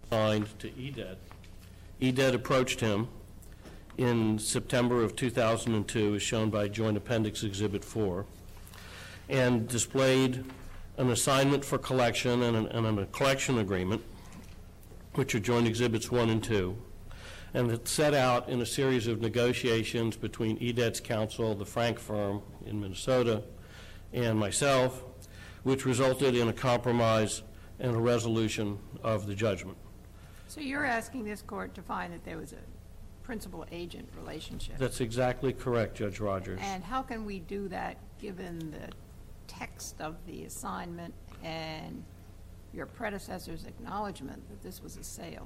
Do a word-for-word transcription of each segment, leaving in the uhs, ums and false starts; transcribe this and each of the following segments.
Signed to E D E D. E D E D approached him in September of two thousand two, as shown by Joint Appendix Exhibit four, and displayed an assignment for collection and, an, and a collection agreement, which are Joint Exhibits one and two, and it set out in a series of negotiations between E D E D's counsel, the Frank firm in Minnesota, and myself, which resulted in a compromise and a resolution of the judgment. So you're asking this court to find that there was a principal-agent relationship? That's exactly correct, Judge Rogers. And how can we do that given the text of the assignment and your predecessor's acknowledgement that this was a sale?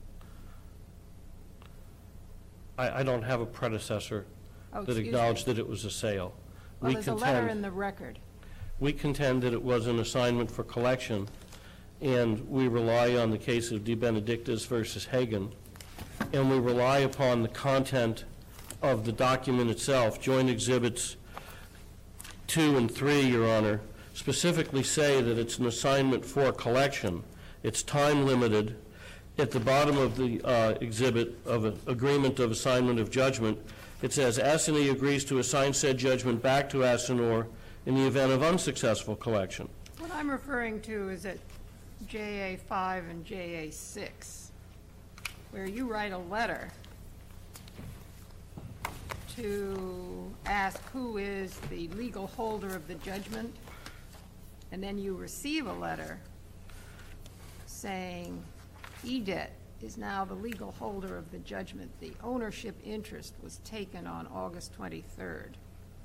I, I don't have a predecessor oh, that acknowledged me. that it was a sale. Well, we there's contend, a letter in the record. We contend that it was an assignment for collection, and we rely on the case of De Benedictis versus Hagen, and we rely upon the content of the document itself. Joint Exhibits two and three, Your Honor, specifically say that it's an assignment for collection. It's time limited. At the bottom of the uh, exhibit of an agreement of assignment of judgment, it says, Assinee agrees to assign said judgment back to Asinor in the event of unsuccessful collection. What I'm referring to is at J A five and J A six, where you write a letter to ask who is the legal holder of the judgment, and then you receive a letter saying E D E D is now the legal holder of the judgment. The ownership interest was taken on August twenty-third.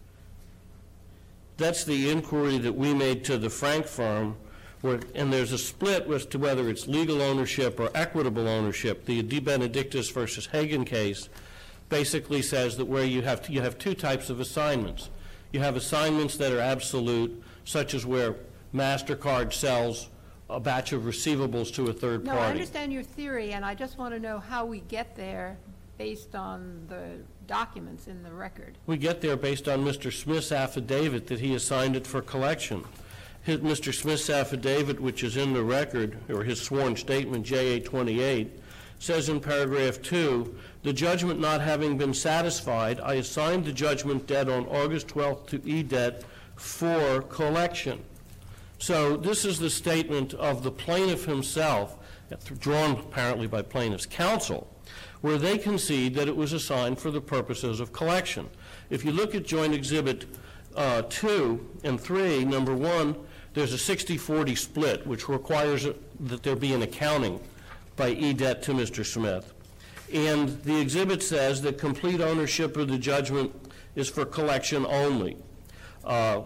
That's the inquiry that we made to the Frank firm, where, and there's a split as to whether it's legal ownership or equitable ownership. The De Benedictis versus Hagen case basically says that where you have, you have two types of assignments. You have assignments that are absolute, such as where MasterCard sells a batch of receivables to a third no, party. No, I understand your theory, and I just want to know how we get there based on the documents in the record. We get there based on Mister Smith's affidavit that he assigned it for collection. His, Mister Smith's affidavit, which is in the record, or his sworn statement, J A twenty-eight, says in paragraph two, the judgment not having been satisfied, I assigned the judgment debt on August twelfth to E D E D for collection. So this is the statement of the plaintiff himself, drawn apparently by plaintiff's counsel, where they concede that it was assigned for the purposes of collection. If you look at Joint Exhibit uh, two and three, number one, there's a sixty forty split, which requires that there be an accounting by E D E D to Mister Smith. And the exhibit says that complete ownership of the judgment is for collection only. Uh,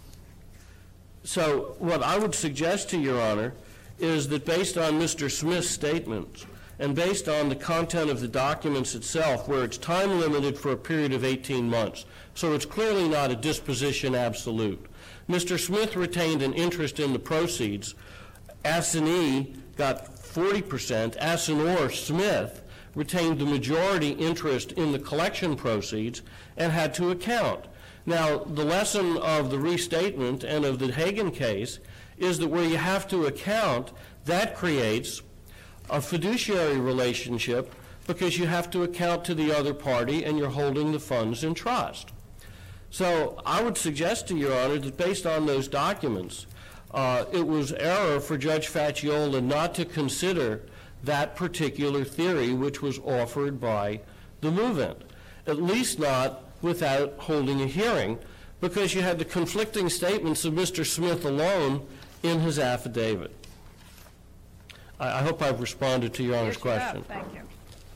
so what I would suggest to Your Honor is that based on Mister Smith's statements and based on the content of the documents itself, where it's time limited for a period of eighteen months, so it's clearly not a disposition absolute. Mister Smith retained an interest in the proceeds. Assinee got forty percent. Asinor Smith retained the majority interest in the collection proceeds and had to account. Now, the lesson of the restatement and of the Hagen case is that where you have to account, that creates a fiduciary relationship because you have to account to the other party and you're holding the funds in trust. So I would suggest to Your Honor that based on those documents, uh, it was error for Judge Facciola not to consider that particular theory which was offered by the movement, at least not without holding a hearing, because you had the conflicting statements of Mister Smith alone in his affidavit. I, I hope I've responded to Your Honor's yes, question. You have. Thank you.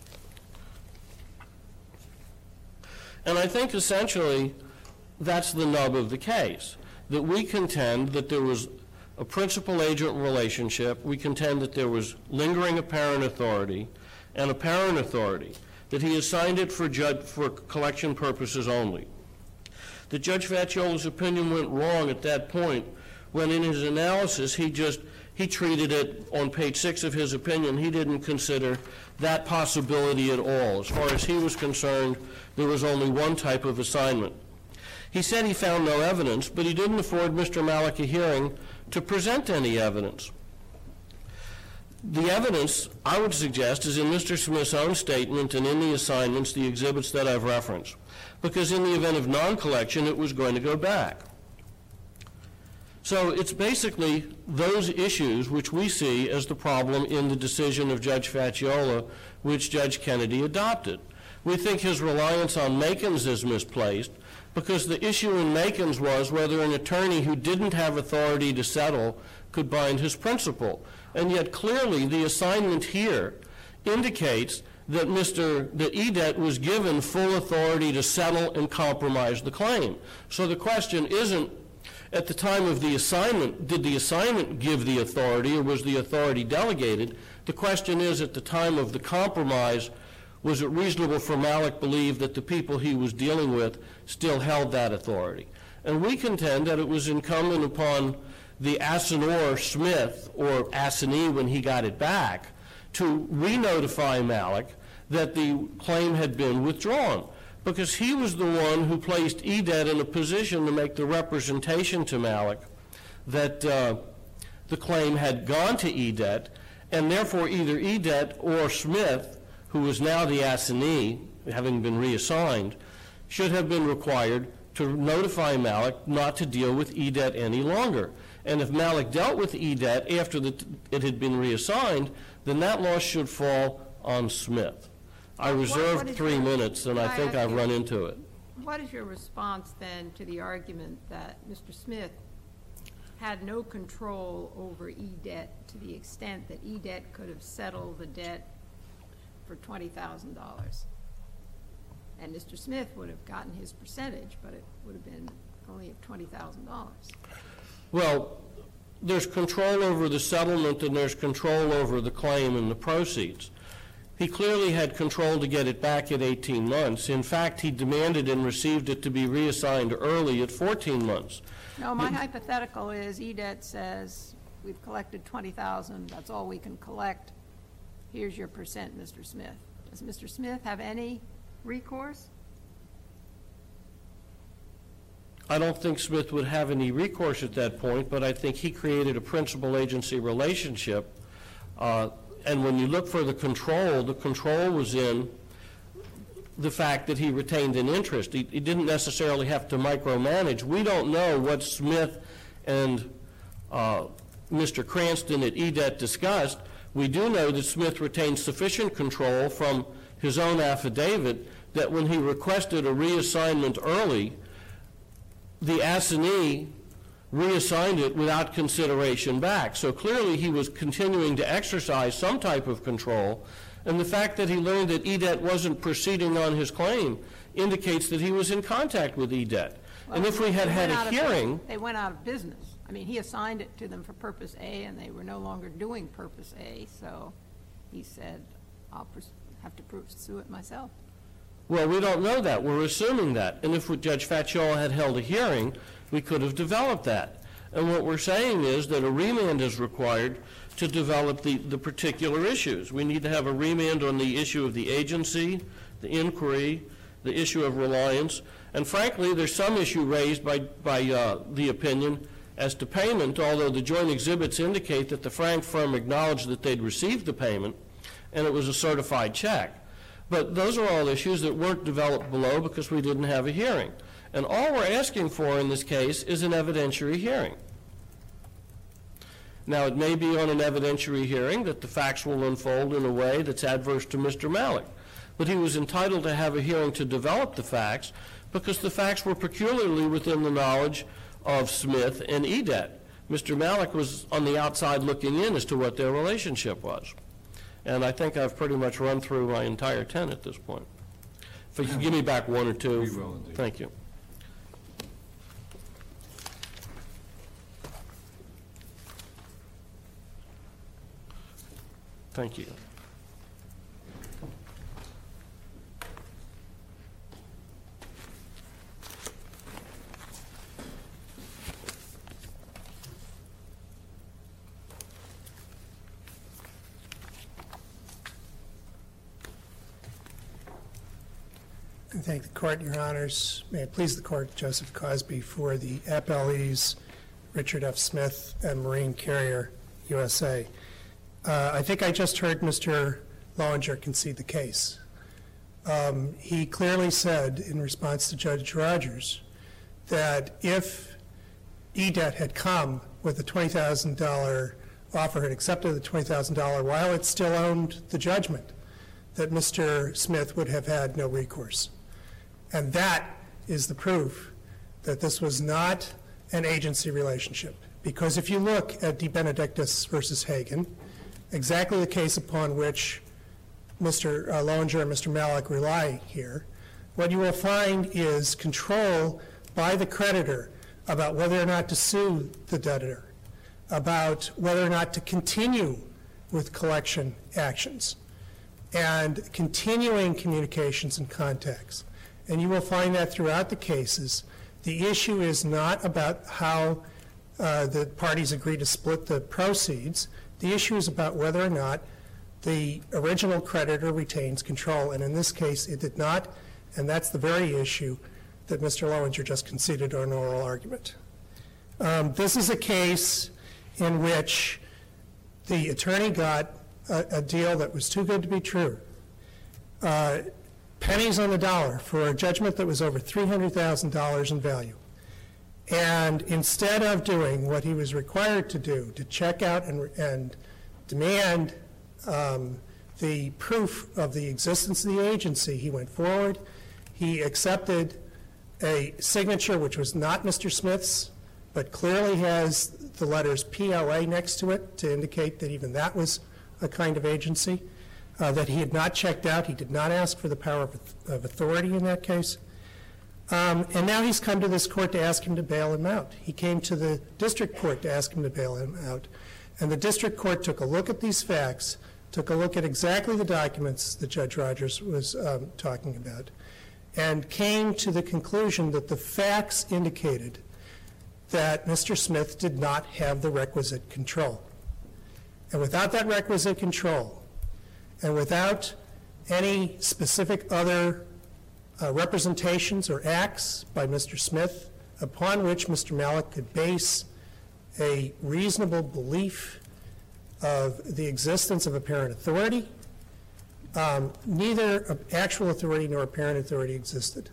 And I think essentially that's the nub of the case, that we contend that there was a principal-agent relationship, we contend that there was lingering apparent authority and apparent authority, that he assigned it for, judge, for collection purposes only. That Judge Facciola's opinion went wrong at that point when in his analysis he just, he treated it on page six of his opinion, he didn't consider that possibility at all. As far as he was concerned, there was only one type of assignment. He said he found no evidence, but he didn't afford Mister Malik a hearing to present any evidence. The evidence, I would suggest, is in Mister Smith's own statement and in the assignments, the exhibits that I've referenced, because in the event of non-collection, it was going to go back. So it's basically those issues which we see as the problem in the decision of Judge Facciola, which Judge Kennedy adopted. We think his reliance on Makins is misplaced because the issue in Makins was whether an attorney who didn't have authority to settle could bind his principal. And yet clearly the assignment here indicates that Mister that E D E T was given full authority to settle and compromise the claim. So the question isn't, at the time of the assignment, did the assignment give the authority or was the authority delegated? The question is, at the time of the compromise, was it reasonable for Malik to believe that the people he was dealing with still held that authority? And we contend that it was incumbent upon the Asinor Smith, or Assinee when he got it back, to re-notify Malik that the claim had been withdrawn, because he was the one who placed E D E T in a position to make the representation to Malik that uh, the claim had gone to E D E T, and therefore either E D E T or Smith, who is now the assignee, having been reassigned, should have been required to notify Malik not to deal with E D E T any longer. And if Malik dealt with E D E T after the t it had been reassigned, then that loss should fall on Smith. I reserved three minutes, and I think I've run into it. What is your response then to the argument that Mister Smith had no control over E D E T to the extent that E D E T could have settled the debt for twenty thousand dollars? And Mister Smith would have gotten his percentage, but it would have been only of twenty thousand dollars. Well, there's control over the settlement and there's control over the claim and the proceeds. He clearly had control to get it back at eighteen months. In fact, he demanded and received it to be reassigned early at fourteen months. No, my it, hypothetical is E D E T says, we've collected twenty thousand dollars, that's all we can collect. Here's your percent, Mister Smith. Does Mister Smith have any recourse? I don't think Smith would have any recourse at that point, but I think he created a principal-agency relationship. Uh, and when you look for the control, the control was in the fact that he retained an interest. He, he didn't necessarily have to micromanage. We don't know what Smith and uh, Mister Cranston at E D E T discussed. We do know that Smith retained sufficient control from his own affidavit that when he requested a reassignment early, the assignee reassigned it without consideration back. So clearly he was continuing to exercise some type of control, and the fact that he learned that E D E T wasn't proceeding on his claim indicates that he was in contact with E D E T. Well, and if we had had a hearing... They went out of business. I mean, he assigned it to them for Purpose A, and they were no longer doing Purpose A, so he said, I'll have to pursue it myself. Well, we don't know that. We're assuming that. And if Judge Facciola had held a hearing, we could have developed that. And what we're saying is that a remand is required to develop the, the particular issues. We need to have a remand on the issue of the agency, the inquiry, the issue of reliance, and frankly, there's some issue raised by, by uh, the opinion as to payment, although the joint exhibits indicate that the Frank firm acknowledged that they'd received the payment and it was a certified check. But those are all issues that weren't developed below because we didn't have a hearing. And all we're asking for in this case is an evidentiary hearing. Now, it may be on an evidentiary hearing that the facts will unfold in a way that's adverse to Mister Malik. But he was entitled to have a hearing to develop the facts because the facts were peculiarly within the knowledge of Smith and E D E T. Mister Malik was on the outside looking in as to what their relationship was. And I think I've pretty much run through my entire ten at this point. If you could give me back one or two. We will indeed. Thank you. Thank you. I thank the court, your honors. May it please the court, Joseph Cosby for the appellees, Richard F. Smith and Marine Carrier U S A. Uh, I think I just heard Mister Lowinger concede the case. Um, he clearly said in response to Judge Rogers that if E D E T had come with a twenty thousand dollars offer, had accepted the twenty thousand dollars while it still owned the judgment, that Mister Smith would have had no recourse. And that is the proof that this was not an agency relationship. Because if you look at De Benedictis versus Hagen, exactly the case upon which Mister Uh, Lowinger and Mister Malik rely here, what you will find is control by the creditor about whether or not to sue the debtor, about whether or not to continue with collection actions, and continuing communications and contacts. And you will find that throughout the cases. The issue is not about how uh, the parties agree to split the proceeds. The issue is about whether or not the original creditor retains control, and in this case it did not, and that's the very issue that Mister Lowinger just conceded on an oral argument. Um, this is a case in which the attorney got a, a deal that was too good to be true. Uh, pennies on the dollar for a judgment that was over three hundred thousand dollars in value. And instead of doing what he was required to do, to check out and, and demand um, the proof of the existence of the agency, he went forward. He accepted a signature which was not Mister Smith's, but clearly has the letters P L A next to it to indicate that even that was a kind of agency, uh, that he had not checked out. He did not ask for the power of, of authority in that case. Um, and now he's come to this court to ask him to bail him out. He came to the district court to ask him to bail him out. And the district court took a look at these facts, took a look at exactly the documents that Judge Rogers was um, talking about, and came to the conclusion that the facts indicated that Mister Smith did not have the requisite control. And without that requisite control, and without any specific other uh, representations or acts by Mister Smith upon which Mister Malik could base a reasonable belief of the existence of apparent authority, um, neither actual authority nor apparent authority existed.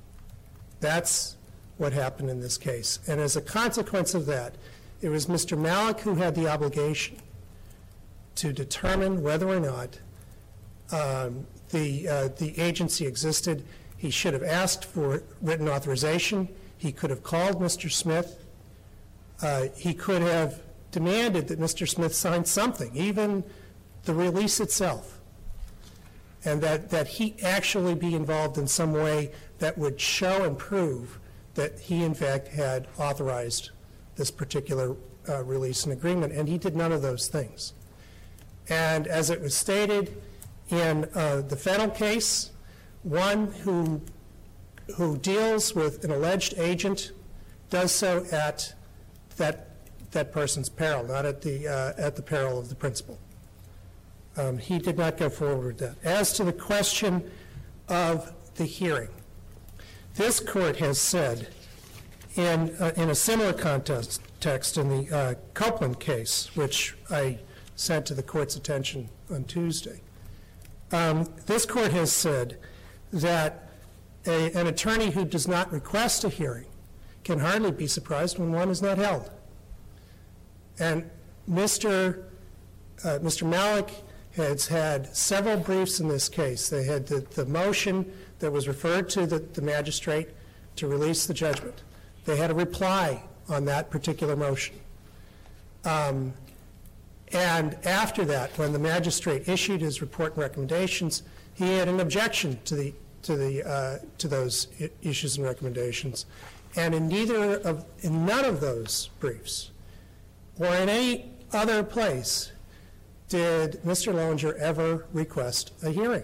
That's what happened in this case. And as a consequence of that, it was Mister Malik who had the obligation to determine whether or not um, the, uh, the agency existed. He should have asked for written authorization. He could have called Mister Smith. Uh, he could have demanded that Mister Smith sign something, even the release itself, and that, that he actually be involved in some way that would show and prove that he, in fact, had authorized this particular uh, release and agreement, and he did none of those things. And as it was stated in uh, the Fennell case, one who, who deals with an alleged agent does so at that, that person's peril, not at the, uh, at the peril of the principal. Um, he did not go forward with that. As to the question of the hearing, this court has said in, uh, in a similar context text in the uh, Copeland case, which I sent to the court's attention on Tuesday, um, this court has said that a, an attorney who does not request a hearing can hardly be surprised when one is not held. And Mister Uh, Mister Malik has had several briefs in this case. They had the, the motion that was referred to the, the magistrate to release the judgment. They had a reply on that particular motion. Um, and after that, when the magistrate issued his report and recommendations, he had an objection to the to the uh, to those I- issues and recommendations. And in neither of in none of those briefs, or in any other place, did Mister Lowinger ever request a hearing.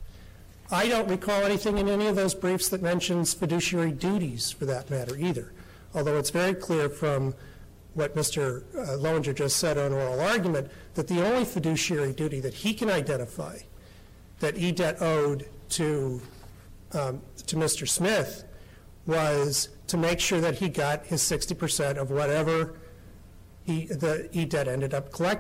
I don't recall anything in any of those briefs that mentions fiduciary duties, for that matter, either, although it's very clear from what Mister Uh, Lowinger just said on oral argument that the only fiduciary duty that he can identify that E D E T owed to, um, to Mister Smith was to make sure that he got his sixty percent of whatever he, the E D E T ended up collecting.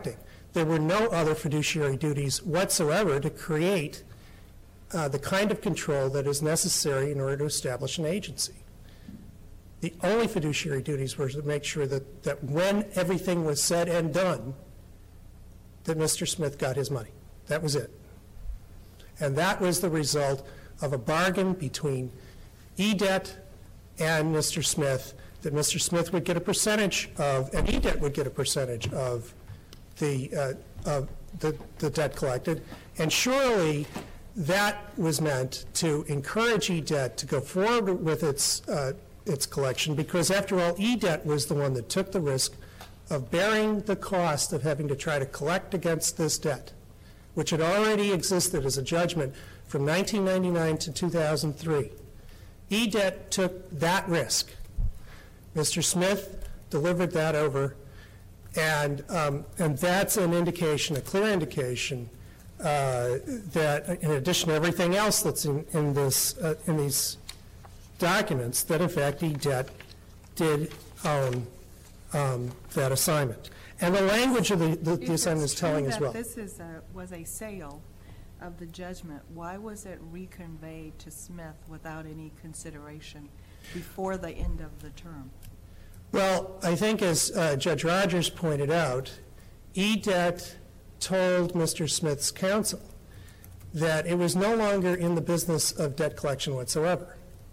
there were no other fiduciary duties whatsoever to create uh, the kind of control that is necessary in order to establish an agency. The only fiduciary duties were to make sure that, that when everything was said and done, that Mister Smith got his money. That was it. And that was the result of a bargain between E D E T and Mister Smith, that Mister Smith would get a percentage of, and E D E T would get a percentage of the, uh, of the, the debt collected. And surely that was meant to encourage E D E T to go forward with its, uh, its collection, because after all, E D E T was the one that took the risk of bearing the cost of having to try to collect against this debt, which had already existed as a judgment from nineteen ninety-nine to two thousand three. E D E T took that risk. Mister Smith delivered that over, and, um, and that's an indication, a clear indication, uh, that in addition to everything else that's in, in, this, uh, in these documents, that in fact E D E T did own um, that assignment. And the language of the, the, the assignment is telling as well. If it's true that this is a, was a sale of the judgment, why was it reconveyed to Smith without any consideration before the end of the term? Well, I think as uh, Judge Rogers pointed out, E D E T told Mister Smith's counsel that it was no longer in the business of debt collection whatsoever.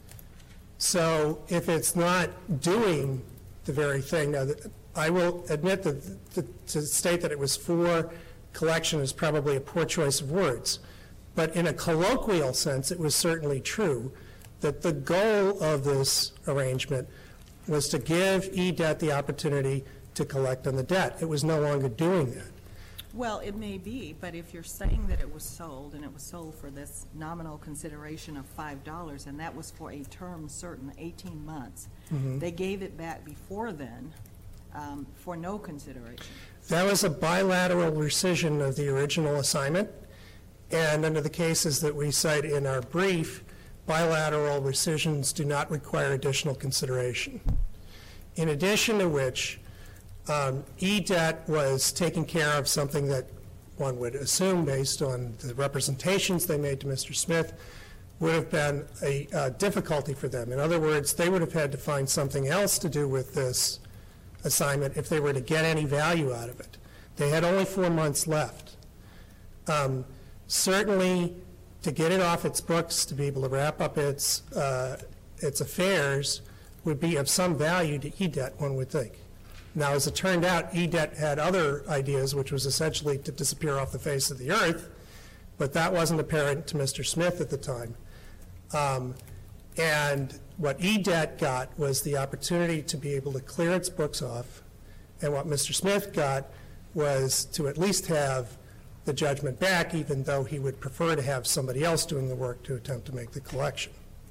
So if it's not doing the very thing, now I will admit that the, to state that it was for collection is probably a poor choice of words, but in a colloquial sense, it was certainly true that the goal of this arrangement was to give E D E T the opportunity to collect on the debt. It was no longer doing that. Well, it may be, but if you're saying that it was sold, and it was sold for this nominal consideration of five dollars, and that was for a term certain, eighteen months, mm-hmm. They gave it back before then um, for no consideration. That was a bilateral rescission of the original assignment, and under the cases that we cite in our brief, bilateral rescissions do not require additional consideration. In addition to which, um, E D E T was taking care of something that one would assume, based on the representations they made to Mister Smith, would have been a uh, difficulty for them. In other words, they would have had to find something else to do with this assignment if they were to get any value out of it. They had only four months left. Um, certainly, to get it off its books, to be able to wrap up its, uh, its affairs, would be of some value to E D E T, one would think. Now, as it turned out, E D E T had other ideas, which was essentially to disappear off the face of the earth, but that wasn't apparent to Mister Smith at the time. Um, and what E D E T got was the opportunity to be able to clear its books off, and what Mister Smith got was to at least have the judgment back, even though he would prefer to have somebody else doing the work to attempt to make the collection.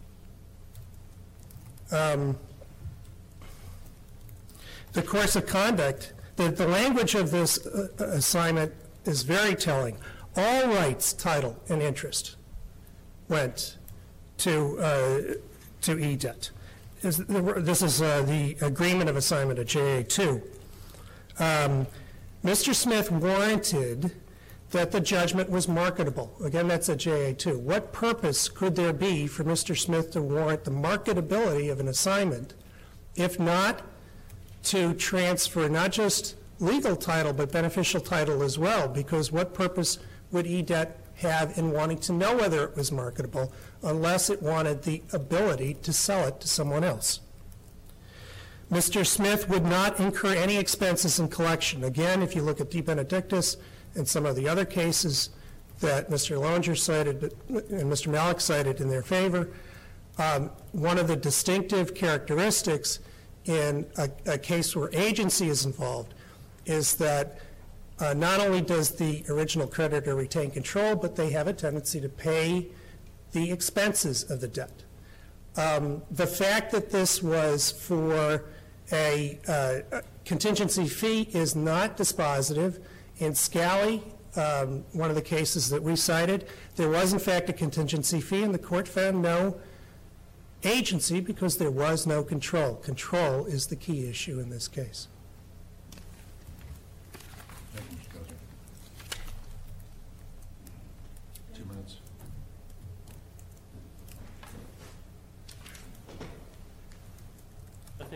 Um, the course of conduct, the, the language of this uh, assignment is very telling. All rights, title, and interest went to, uh, to E D E T. This is uh, the agreement of assignment at J A two. Um, Mister Smith warranted that the judgment was marketable. Again, that's at J A two. What purpose could there be for Mister Smith to warrant the marketability of an assignment, if not to transfer not just legal title, but beneficial title as well? Because what purpose would E D E T have in wanting to know whether it was marketable unless it wanted the ability to sell it to someone else? Mister Smith would not incur any expenses in collection. Again, if you look at De Benedictis and some of the other cases that Mister Lowinger cited and Mister Malik cited in their favor, um, one of the distinctive characteristics in a, a case where agency is involved is that uh, not only does the original creditor retain control, but they have a tendency to pay the expenses of the debt. Um, the fact that this was for a, uh, a contingency fee is not dispositive. In Scally, um, one of the cases that we cited, there was in fact a contingency fee, and the court found no agency because there was no control. Control is the key issue in this case. Thank you, Mister Cozer.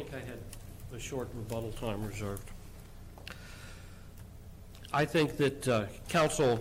think I had a short rebuttal time reserved. I think that uh, counsel,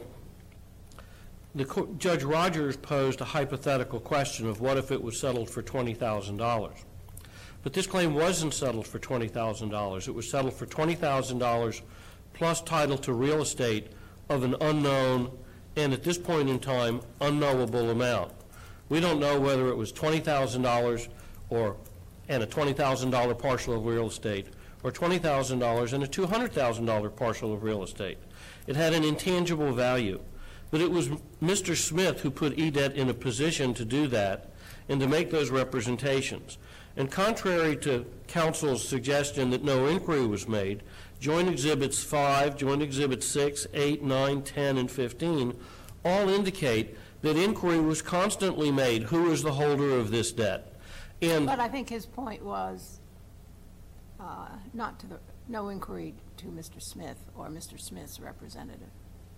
the co- Judge Rogers posed a hypothetical question of what if it was settled for twenty thousand dollars. But this claim wasn't settled for twenty thousand dollars. It was settled for twenty thousand dollars plus title to real estate of an unknown and, at this point in time, unknowable amount. We don't know whether it was twenty thousand dollars or and a twenty thousand dollar parcel of real estate, or twenty thousand dollars and a two hundred thousand dollar parcel of real estate. It had an intangible value. But it was Mister Smith who put E D E T in a position to do that and to make those representations. And contrary to counsel's suggestion that no inquiry was made, Joint Exhibits five, Joint Exhibits six, eight, nine, ten, and fifteen all indicate that inquiry was constantly made. Who is the holder of this debt? And But I think his point was uh, not to the, no inquiry to Mister Smith or Mister Smith's representative.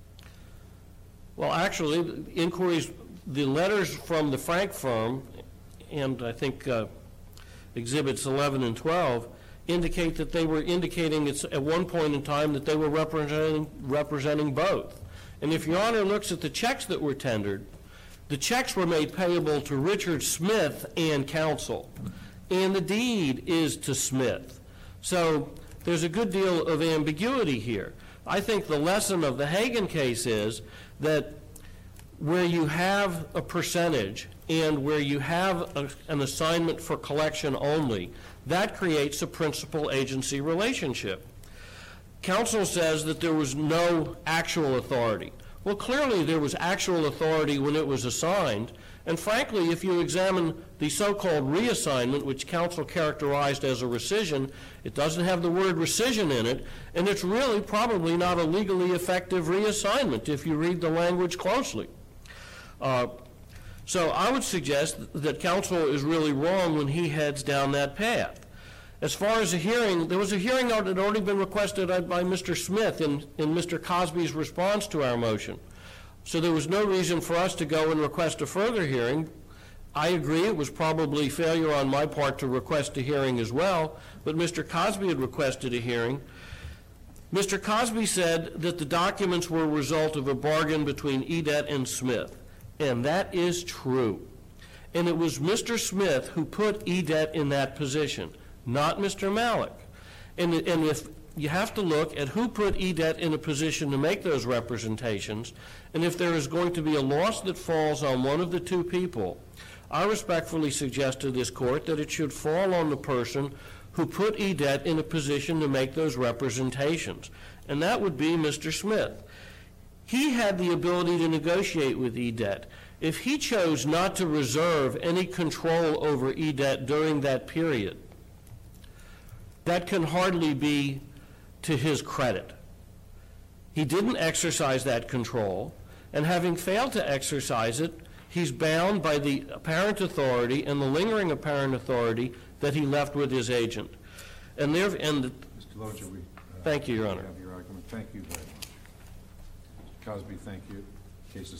Well, actually, the inquiries, the letters from the Frank firm, and I think uh, Exhibits eleven and twelve, indicate that they were indicating it's at one point in time that they were representing, representing both. And if Your Honor looks at the checks that were tendered, the checks were made payable to Richard Smith and counsel, and the deed is to Smith. So there's a good deal of ambiguity here. I think the lesson of the Hagan case is that where you have a percentage and where you have a, an assignment for collection only, that creates a principal-agency relationship. Counsel says that there was no actual authority. Well, clearly there was actual authority when it was assigned, and frankly, if you examine the so-called reassignment, which counsel characterized as a rescission, it doesn't have the word rescission in it, and it's really probably not a legally effective reassignment if you read the language closely. Uh, so I would suggest that counsel is really wrong when he heads down that path. As far as a hearing, there was a hearing that had already been requested by Mister Smith in, in Mister Cosby's response to our motion. So there was no reason for us to go and request a further hearing. I agree it was probably failure on my part to request a hearing as well, but Mister Cosby had requested a hearing. Mister Cosby said that the documents were a result of a bargain between E D E T and Smith, and that is true. And it was Mister Smith who put E D E T in that position, not Mister Malik. And, and if you have to look at who put E D E T in a position to make those representations, and if there is going to be a loss that falls on one of the two people, I respectfully suggest to this court that it should fall on the person who put E D E T in a position to make those representations, and that would be Mister Smith. He had the ability to negotiate with E D E T. If he chose not to reserve any control over E D E T during that period, that can hardly be to his credit. He didn't exercise that control, and having failed to exercise it, he's bound by the apparent authority and the lingering apparent authority that he left with his agent. And there, and the, Mister Lozier, we uh, thank you, Your Honor. have your argument. Thank you very much. Mister Cosby, thank you.